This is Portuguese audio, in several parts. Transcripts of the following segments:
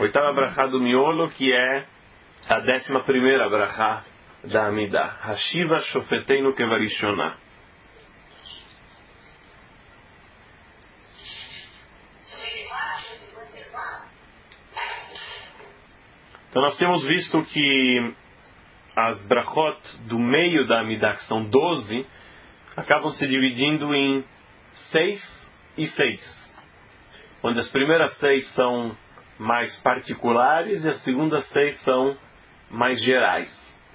Oitava brachá do miolo, que é a 11ª brachá da Amidah. Hashiva shofeteinu kevarishonah. Então nós temos visto que as brachot do meio da Amidah, que são 12, acabam se dividindo em 6 e 6. Onde as primeiras 6 são mais particulares e as segundas 6 são mais gerais.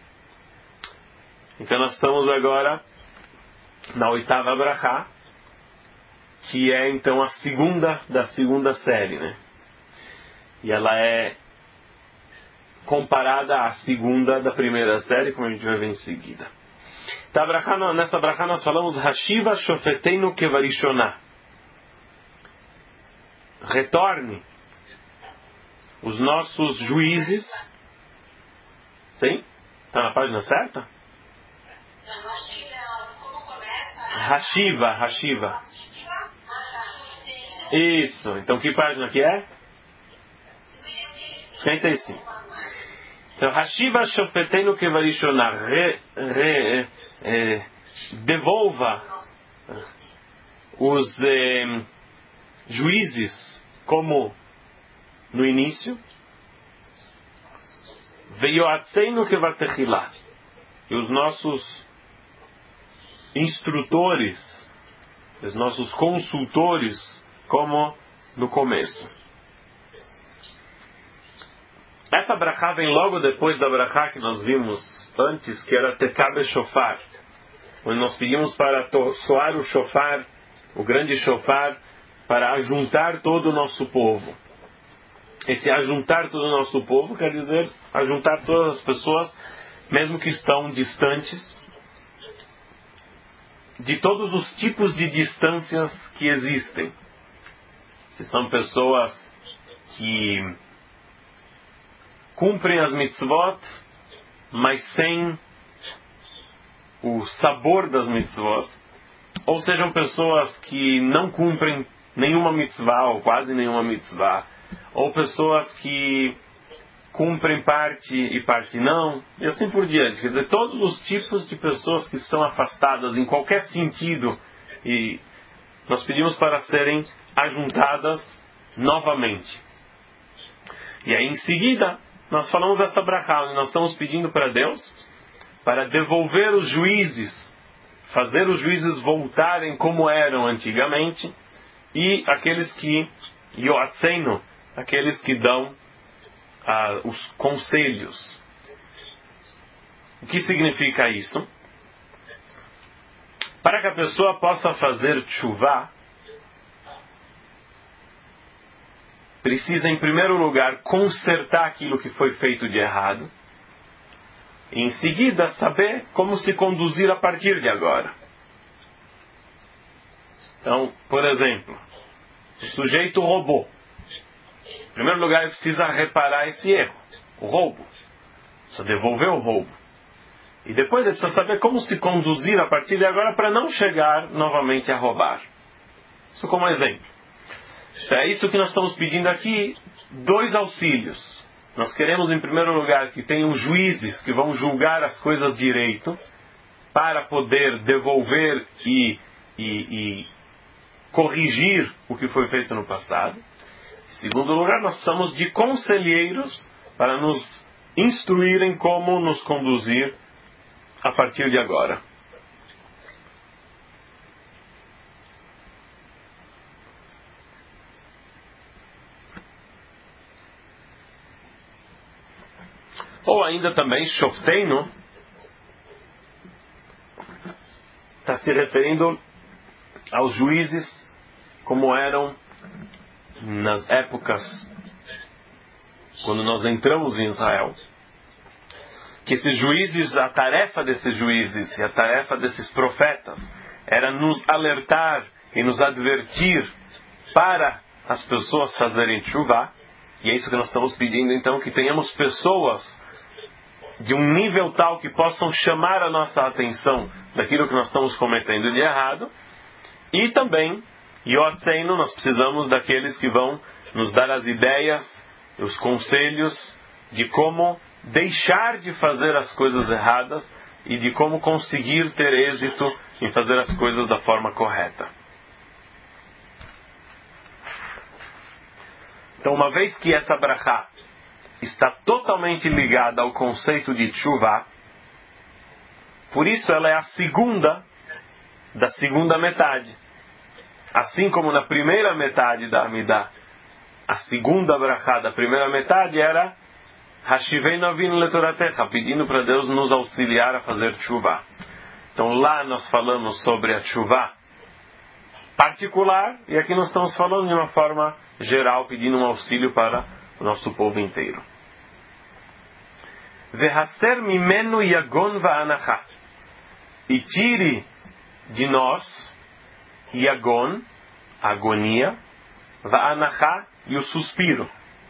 Então nós estamos agora na oitava brachá, que é então a segunda da segunda série, né? E ela é comparada à segunda da primeira série, como a gente vai ver em seguida. Então, nessa brachá nós falamos Hashiva shofeteinu kevarishonah. Retorne os nossos juízes. Sim? Está na página certa? Hashiva. Isso. Então que página que é? 55. Então, Hashiva shofeteinu kevarishonah. Devolva os juízes como no início. Veyoatzeinu kevatechilá. E os nossos instrutores, os nossos consultores como no começo. Essa brachá vem logo depois da brachá que nós vimos antes, que era Tekabe Shofar, onde nós pedimos para soar o shofar, o grande shofar, para ajuntar todo o nosso povo. Esse ajuntar todo o nosso povo quer dizer ajuntar todas as pessoas, mesmo que estão distantes, de todos os tipos de distâncias que existem. Se são pessoas que cumprem as mitzvot, mas sem o sabor das mitzvot, ou sejam pessoas que não cumprem nenhuma mitzvah ou quase nenhuma mitzvah, ou pessoas que cumprem parte e parte não, e assim por diante. Quer dizer, todos os tipos de pessoas que estão afastadas em qualquer sentido, e nós pedimos para serem ajuntadas novamente. E aí em seguida nós falamos dessa brachá, onde nós estamos pedindo para Deus para devolver os juízes, fazer os juízes voltarem como eram antigamente, e aqueles que yoatzeinu, aqueles que dão os conselhos. O que significa isso? Para que a pessoa possa fazer tshuvá, precisa em primeiro lugar consertar aquilo que foi feito de errado, e em seguida saber como se conduzir a partir de agora. Então, por exemplo, o sujeito roubou. Em primeiro lugar, ele precisa reparar esse erro, o roubo. Precisa devolver o roubo. E depois ele precisa saber como se conduzir a partir de agora para não chegar novamente a roubar. Isso como exemplo. Então, é isso que nós estamos pedindo aqui, 2 auxílios. Nós queremos, em primeiro lugar, que tenham juízes que vão julgar as coisas direito, para poder devolver e corrigir o que foi feito no passado. Em segundo lugar, nós precisamos de conselheiros para nos instruírem como nos conduzir a partir de agora. Ou ainda também, Shofteinu está se referindo aos juízes como eram nas épocas quando nós entramos em Israel. Que esses juízes, a tarefa desses juízes e a tarefa desses profetas era nos alertar e nos advertir para as pessoas fazerem tshuvá. E é isso que nós estamos pedindo, então, que tenhamos pessoas de um nível tal que possam chamar a nossa atenção daquilo que nós estamos cometendo de errado. E também, Yotzeinu, nós precisamos daqueles que vão nos dar as ideias os conselhos de como deixar de fazer as coisas erradas e de como conseguir ter êxito em fazer as coisas da forma correta. Então, uma vez que essa brachá está totalmente ligada ao conceito de tshuva, por isso ela é a segunda da segunda metade. Assim como na primeira metade da Amidah, a segunda brachá da primeira metade era Hashiveinu Avinu Letoratecha, pedindo para Deus nos auxiliar a fazer tshuva. Então lá nós falamos sobre a tshuva particular, e aqui nós estamos falando de uma forma geral, pedindo um auxílio para o nosso povo inteiro. Vehaser mimenu yagon va'anacha, e tire de nós yagon, a agonia, va'anacha, e o suspiro.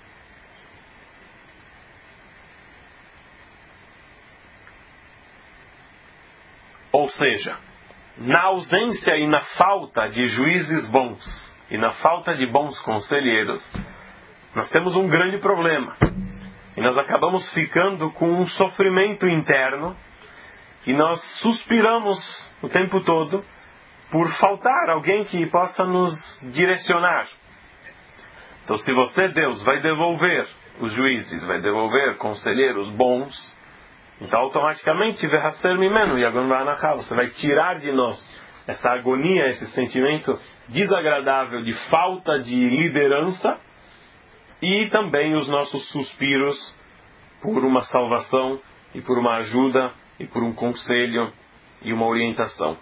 Ou seja, na ausência e na falta de juízes bons e na falta de bons conselheiros, nós temos um grande problema. E nós acabamos ficando com um sofrimento interno e nós suspiramos o tempo todo por faltar alguém que possa nos direcionar. Então, se você, Deus, vai devolver os juízes, vai devolver conselheiros bons, então automaticamente você vai tirar de nós essa agonia, esse sentimento desagradável de falta de liderança e também os nossos suspiros por uma salvação e por uma ajuda e por um conselho e uma orientação.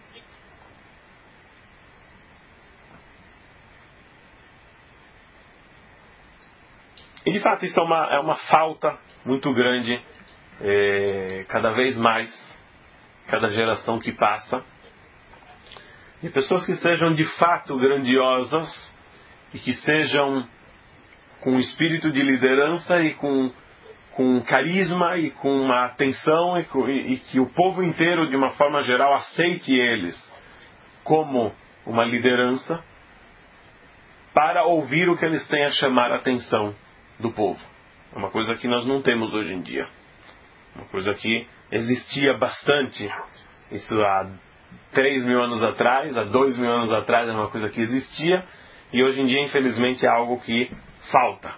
E de fato isso é uma falta muito grande, cada vez mais, cada geração que passa, de pessoas que sejam de fato grandiosas e que sejam com espírito de liderança e com carisma e com uma atenção e que o povo inteiro, de uma forma geral, aceite eles como uma liderança para ouvir o que eles têm a chamar a atenção do povo. É uma coisa que nós não temos hoje em dia. Uma coisa que existia bastante. Isso há 3.000 anos atrás, há 2.000 anos atrás, era uma coisa que existia. E hoje em dia, infelizmente, é algo que falta.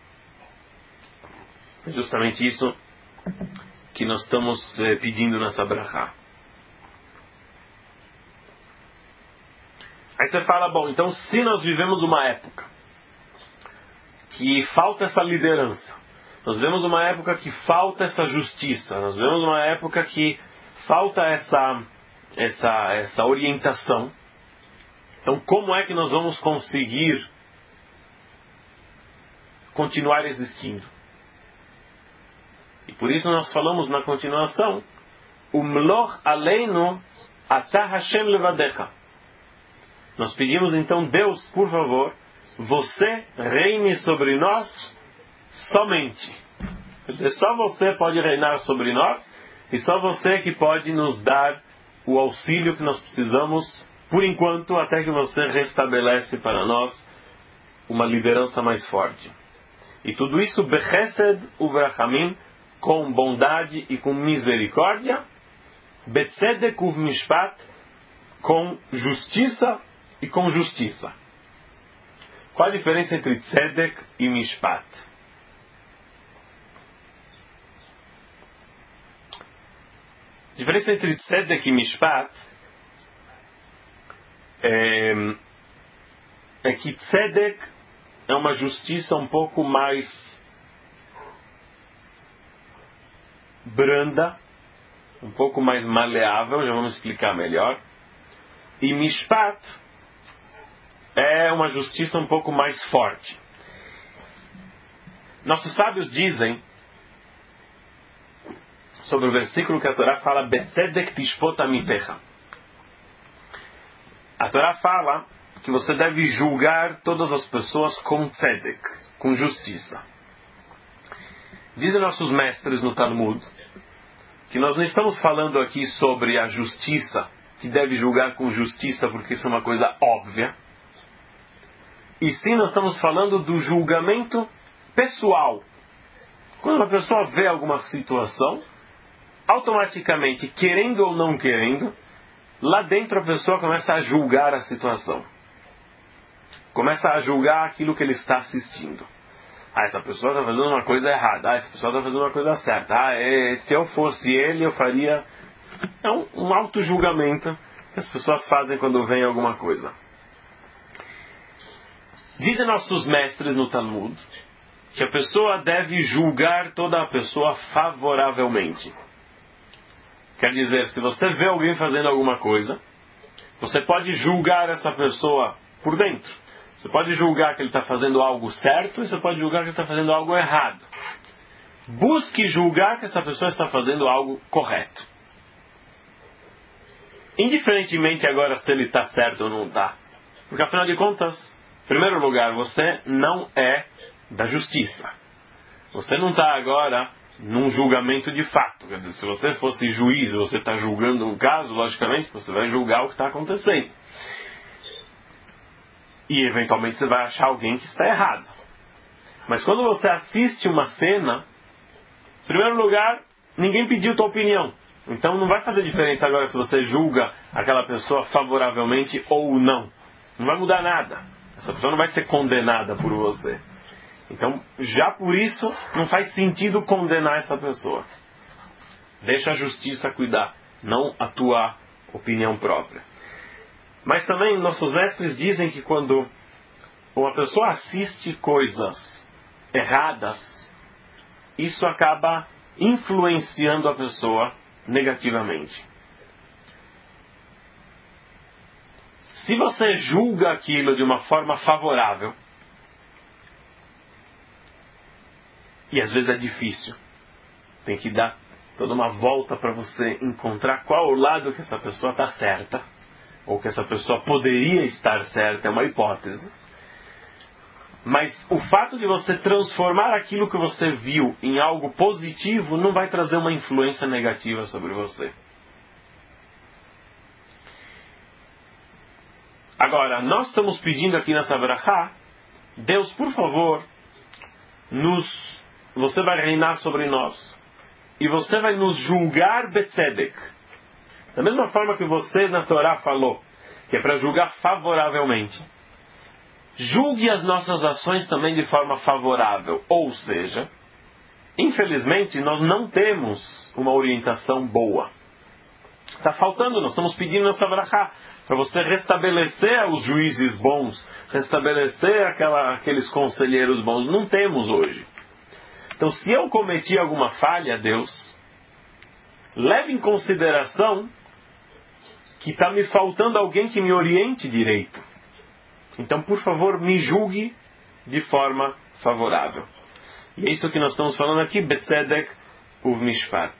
É justamente isso que nós estamos pedindo nessa brachá. Aí você fala, bom, então se nós vivemos uma época que falta essa liderança, nós vivemos uma época que falta essa justiça, nós vivemos uma época que falta essa orientação, então como é que nós vamos conseguir continuar existindo? E por isso nós falamos na continuação, Umloch aleinu atah Hashem levadecha. Nós pedimos então, Deus, por favor, você reine sobre nós somente. Quer dizer, só você pode reinar sobre nós e só você que pode nos dar o auxílio que nós precisamos, por enquanto, até que você restabelece para nós uma liderança mais forte. E tudo isso, bechesed uvrachamim, com bondade e com misericórdia, betzedek uvmishpat, com justiça e com justiça. Qual a diferença entre tzedek e mishpat? A diferença entre tzedek e mishpat é que tzedek é uma justiça um pouco mais branda, um pouco mais maleável, já vamos explicar melhor. E mishpat é uma justiça um pouco mais forte. Nossos sábios dizem sobre o versículo que a Torá fala Betzedek tishpot amitecha. A Torá fala que você deve julgar todas as pessoas com tzedek, com justiça. Dizem nossos mestres no Talmud que nós não estamos falando aqui sobre a justiça, que deve julgar com justiça porque isso é uma coisa óbvia. E sim, nós estamos falando do julgamento pessoal. Quando uma pessoa vê alguma situação, automaticamente, querendo ou não querendo, lá dentro a pessoa começa a julgar a situação. Começa a julgar aquilo que ele está assistindo. Essa pessoa está fazendo uma coisa errada. Essa pessoa está fazendo uma coisa certa. Se eu fosse ele, eu faria... É um auto-julgamento que as pessoas fazem quando vem alguma coisa. Dizem nossos mestres no Talmud que a pessoa deve julgar toda a pessoa favoravelmente. Quer dizer, se você vê alguém fazendo alguma coisa, você pode julgar essa pessoa por dentro. Você pode julgar que ele está fazendo algo certo e você pode julgar que ele está fazendo algo errado. Busque julgar que essa pessoa está fazendo algo correto. Indiferentemente agora se ele está certo ou não está. Porque afinal de contas, em primeiro lugar, você não é da justiça. Você não está agora num julgamento de fato. Quer dizer, se você fosse juiz e você está julgando um caso, logicamente você vai julgar o que está acontecendo. E eventualmente você vai achar alguém que está errado. Mas quando você assiste uma cena, em primeiro lugar, ninguém pediu tua opinião. Então não vai fazer diferença agora se você julga aquela pessoa favoravelmente ou não. Não vai mudar nada. Essa pessoa não vai ser condenada por você. Então, já por isso, não faz sentido condenar essa pessoa. Deixa a justiça cuidar, não a tua opinião própria. Mas também nossos mestres dizem que quando uma pessoa assiste coisas erradas, isso acaba influenciando a pessoa negativamente. Se você julga aquilo de uma forma favorável, e às vezes é difícil, tem que dar toda uma volta para você encontrar qual o lado que essa pessoa está certa, ou que essa pessoa poderia estar certa, é uma hipótese. Mas o fato de você transformar aquilo que você viu em algo positivo não vai trazer uma influência negativa sobre você. Agora, nós estamos pedindo aqui nessa brachá, Deus, por favor, você vai reinar sobre nós. E você vai nos julgar betzedek. Da mesma forma que você na Torá falou, que é para julgar favoravelmente. Julgue as nossas ações também de forma favorável. Ou seja, infelizmente nós não temos uma orientação boa. Está faltando, nós estamos pedindo nessa brachá para você restabelecer os juízes bons, restabelecer aqueles conselheiros bons. Não temos hoje. Então, se eu cometi alguma falha, Deus, leve em consideração que está me faltando alguém que me oriente direito. Então, por favor, me julgue de forma favorável. E é isso que nós estamos falando aqui, Betzedek u'Mishpat.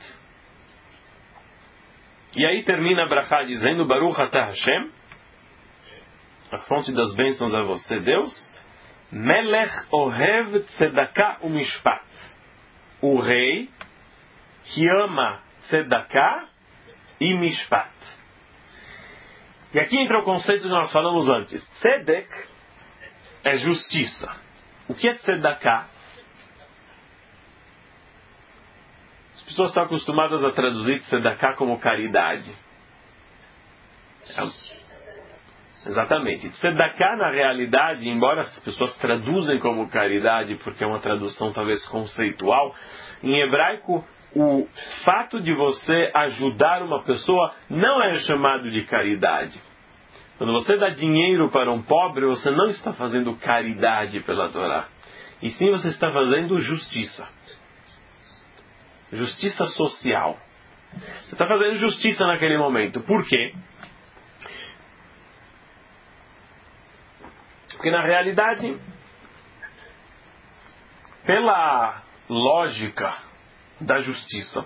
E aí termina a brachá dizendo, Baruch atah Hashem, a fonte das bênçãos a você, Deus, Melech ohev tzedakah u'Mishpat. O rei que ama tzedakah e mishpat. E aqui entra o conceito que nós falamos antes. Tzedek é justiça. O que é tzedakah? As pessoas estão acostumadas a traduzir tzedakah como caridade. Exatamente. Tzedakah, na realidade, embora as pessoas traduzem como caridade, porque é uma tradução talvez conceitual, em hebraico, o fato de você ajudar uma pessoa não é chamado de caridade. Quando você dá dinheiro para um pobre, você não está fazendo caridade pela Torá. E sim você está fazendo justiça. Justiça social. Você está fazendo justiça naquele momento. Por quê? Porque na realidade, pela lógica da justiça,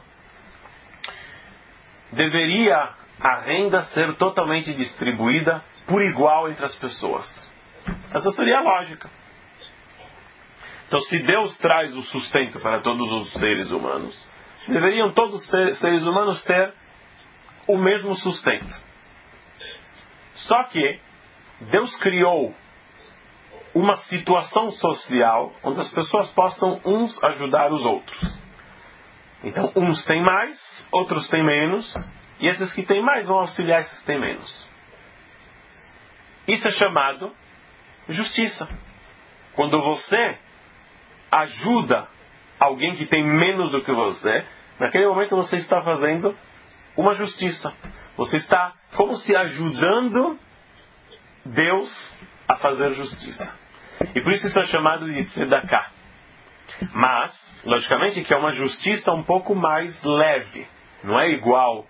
deveria a renda ser totalmente distribuída por igual entre as pessoas. Essa seria a lógica. Então, se Deus traz o sustento para todos os seres humanos, deveriam todos os seres humanos ter o mesmo sustento. Só que Deus criou uma situação social onde as pessoas possam uns ajudar os outros. Então, uns têm mais, outros têm menos, e esses que têm mais vão auxiliar esses que têm menos. Isso é chamado justiça. Quando você ajuda alguém que tem menos do que você, naquele momento você está fazendo uma justiça. Você está como se ajudando Deus a fazer justiça. E por isso é chamado de tzedakah. Mas, logicamente, que é uma justiça um pouco mais leve. Não é igual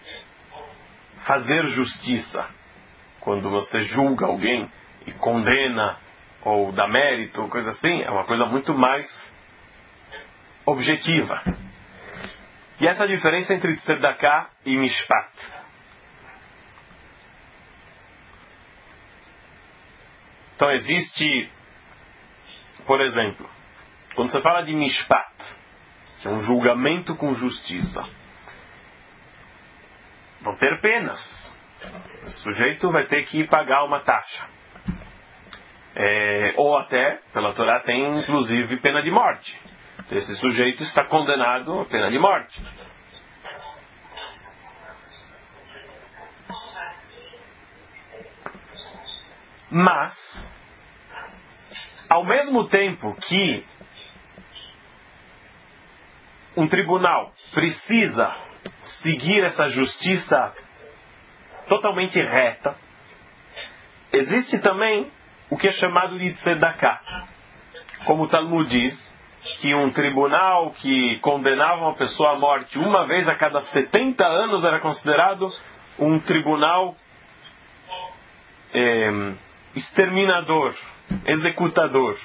fazer justiça quando você julga alguém e condena ou dá mérito, coisa assim. É uma coisa muito mais objetiva. E essa é a diferença entre tzedakah e mishpat. Então existe, por exemplo, quando você fala de mishpat, que é um julgamento com justiça, vão ter penas. O sujeito vai ter que pagar uma taxa. Ou até, pela Torá, tem inclusive pena de morte. Então, esse sujeito está condenado à pena de morte. Mas, ao mesmo tempo que um tribunal precisa seguir essa justiça totalmente reta, existe também o que é chamado de tzedakah. Como o Talmud diz, que um tribunal que condenava uma pessoa à morte uma vez a cada 70 anos era considerado um tribunal exterminador, executador.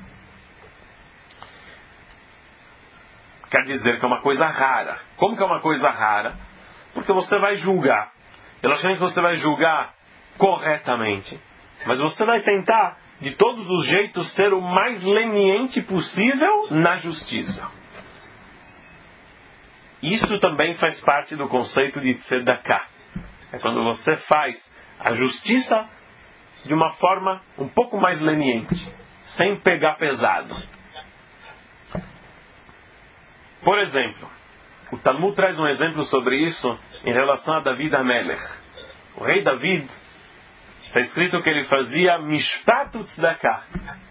Quer dizer que é uma coisa rara. Como que é uma coisa rara? Porque você vai julgar. Eu acho que você vai julgar corretamente. Mas você vai tentar, de todos os jeitos, ser o mais leniente possível na justiça. Isso também faz parte do conceito de tzedakah. É quando você faz a justiça de uma forma um pouco mais leniente, sem pegar pesado. Por exemplo, o Talmud traz um exemplo sobre isso em relação a David HaMelech. O rei David, está escrito que ele fazia mishpat tzedakah.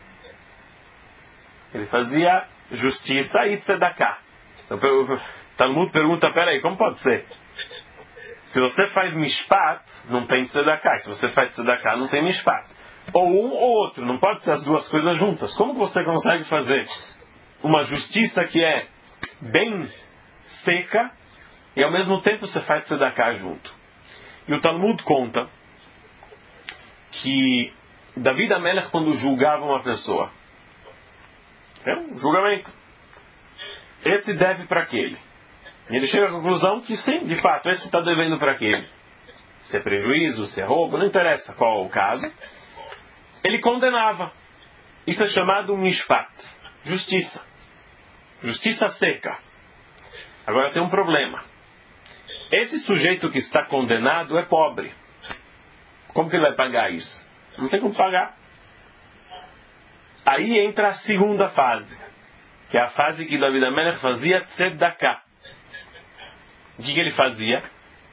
Ele fazia justiça e tzedakah. Então, o Talmud pergunta, peraí, como pode ser? Se você faz mishpat, não tem tzedakah. Se você faz tzedakah, não tem mishpat. Ou um ou outro, não pode ser as duas coisas juntas. Como você consegue fazer uma justiça que é bem seca e ao mesmo tempo você faz tzedakah junto? E o Talmud conta que David HaMelech, quando julgava uma pessoa, é um julgamento, esse deve para aquele. E ele chega à conclusão que sim, de fato, esse está devendo para aquele. Se é prejuízo, se é roubo, não interessa qual é o caso. Ele condenava. Isso é chamado mishpat, justiça. Justiça seca. Agora tem um problema. Esse sujeito que está condenado é pobre. Como que ele vai pagar isso? Não tem como pagar. Aí entra a segunda fase, que é a fase que David HaMelech fazia tzedakah. O que ele fazia?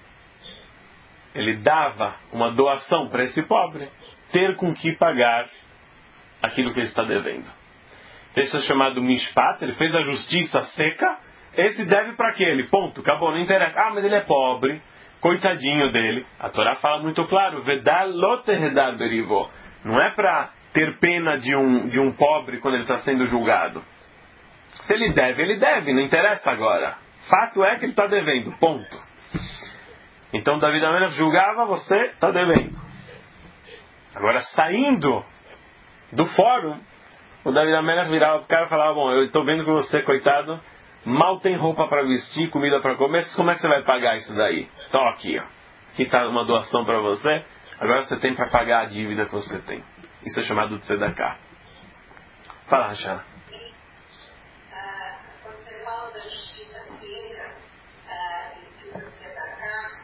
Ele dava uma doação para esse pobre ter com que pagar aquilo que ele está devendo. Isso é chamado mishpat. Ele fez a justiça seca. Esse deve para aquele. Ponto. Acabou. Não interessa. Ah, mas ele é pobre. Coitadinho dele. A Torá fala muito claro. Vedal loterredar berivo. Não é para ter pena de um pobre quando ele está sendo julgado. Se ele deve. Não interessa agora. Fato é que ele está devendo. Ponto. Então David HaMelech julgava, você está devendo. Agora, saindo do fórum, o David HaMelech virava para o cara e falava, bom, eu estou vendo que você, coitado, mal tem roupa para vestir, comida para comer, como é que você vai pagar isso daí? Então aqui, ó. Aqui está uma doação para você, agora você tem para pagar a dívida que você tem. Isso é chamado de tzedakah. Fala, Rachana. Quando você fala da justiça seca e do tzedakah,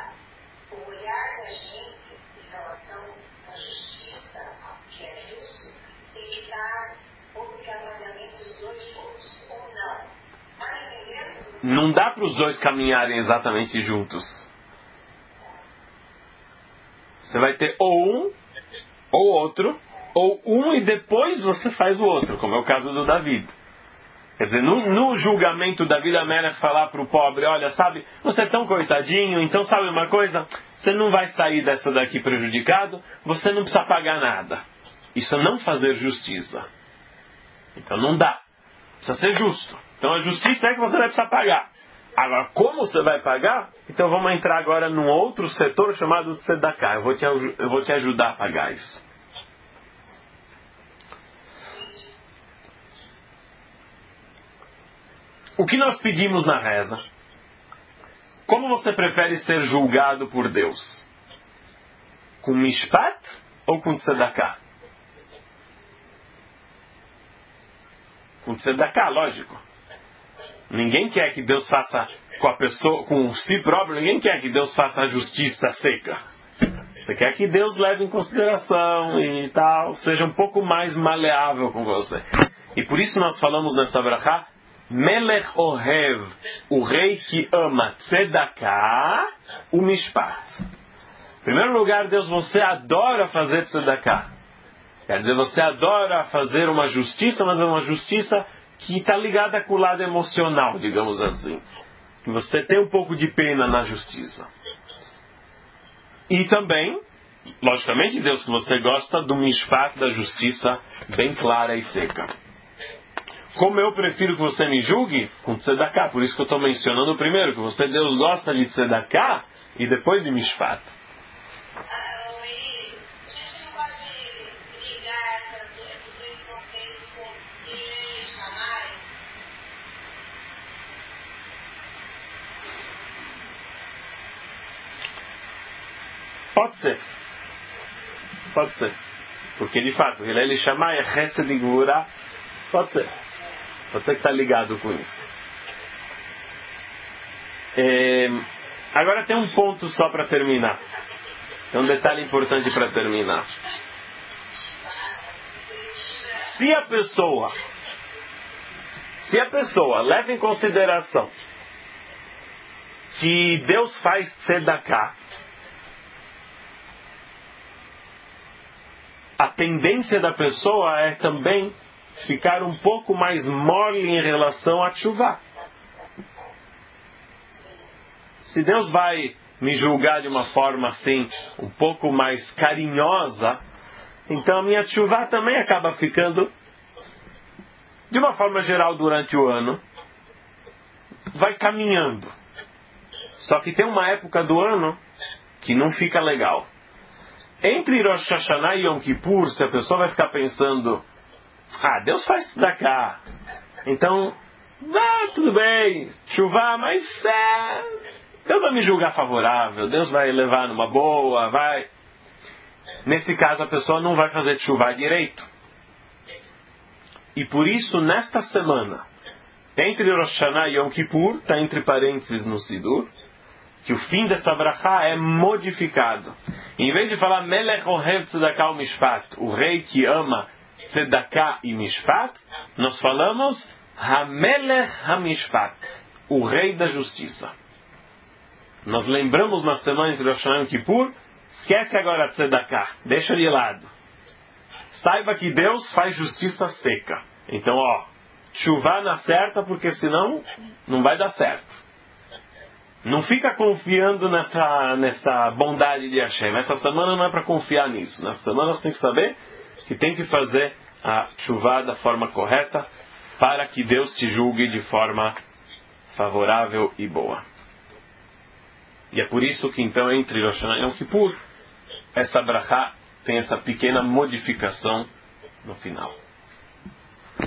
o olhar da gente em relação à justiça, que é justo, não dá para os dois caminharem exatamente juntos. Você vai ter ou um ou outro, ou um e depois você faz o outro, como é o caso do David. Quer dizer, no julgamento, David HaMelech falar para o pobre, olha, sabe, você é tão coitadinho, então sabe uma coisa? Você não vai sair dessa daqui prejudicado, você não precisa pagar nada. Isso é não fazer justiça. Então não dá. Precisa ser justo. Então a justiça é que você vai precisar pagar. Agora, como você vai pagar? Então vamos entrar agora num outro setor chamado Tzedakah. Eu vou te ajudar a pagar isso. O que nós pedimos na reza? Como você prefere ser julgado por Deus? Com Mishpat ou com Tzedakah? Com Tzedakah, lógico. Ninguém quer que Deus faça com a pessoa, com si próprio, ninguém quer que Deus faça a justiça seca. Você quer que Deus leve em consideração e tal, seja um pouco mais maleável com você. E por isso nós falamos nessa brachá, Melech Ohev, o rei que ama Tzedakah, o Mishpat. Em primeiro lugar, Deus, você adora fazer Tzedakah. Quer dizer, você adora fazer uma justiça, mas é uma justiça que está ligada com o lado emocional, digamos assim. Que você tem um pouco de pena na justiça. E também, logicamente, Deus, que você gosta do Mishpat, da justiça bem clara e seca. Como eu prefiro que você me julgue? Com Tzedakah. Por isso que eu estou mencionando primeiro, que você, Deus, gosta de Tzedakah e depois de Mishpat. Pode ser. Pode ser. Porque, de fato, ele chamar é Chesed e Gvurah. Pode ser. Pode ser que está ligado com isso. Agora tem um ponto só para terminar. Tem um detalhe importante para terminar. Se a pessoa leva em consideração que Deus faz tzedakah, a tendência da pessoa é também ficar um pouco mais mole em relação a tshuvá. Se Deus vai me julgar de uma forma assim, um pouco mais carinhosa, então a minha tshuvá também acaba ficando, de uma forma geral durante o ano, vai caminhando. Só que tem uma época do ano que não fica legal. Entre Rosh Hashanah e Yom Kippur, se a pessoa vai ficar pensando, Deus faz tzedakah, então, tudo bem, tshuvá, mas Deus vai me julgar favorável, Deus vai levar numa boa, vai. Nesse caso, a pessoa não vai fazer tshuvá direito. E por isso, nesta semana, entre Rosh Hashanah e Yom Kippur, está entre parênteses no Sidur, que o fim dessa brachá é modificado. Em vez de falar Melech Ohev Tzedakah o Mishpat, o rei que ama Tzedakah e Mishpat, nós falamos Hamelech HaMishpat, o rei da justiça. Nós lembramos na semana entre Rosh Hashanah e Yom Kippur, esquece agora Tzedakah, deixa de lado. Saiba que Deus faz justiça seca. Então, tshuvá na certa, porque senão não vai dar certo. Não fica confiando nessa bondade de Hashem. Essa semana não é para confiar nisso. Nessa semana você tem que saber que tem que fazer a tshuvá da forma correta para que Deus te julgue de forma favorável e boa. E é por isso que então entre Rosh Hashanah e Yom Kippur essa brachá tem essa pequena modificação no final.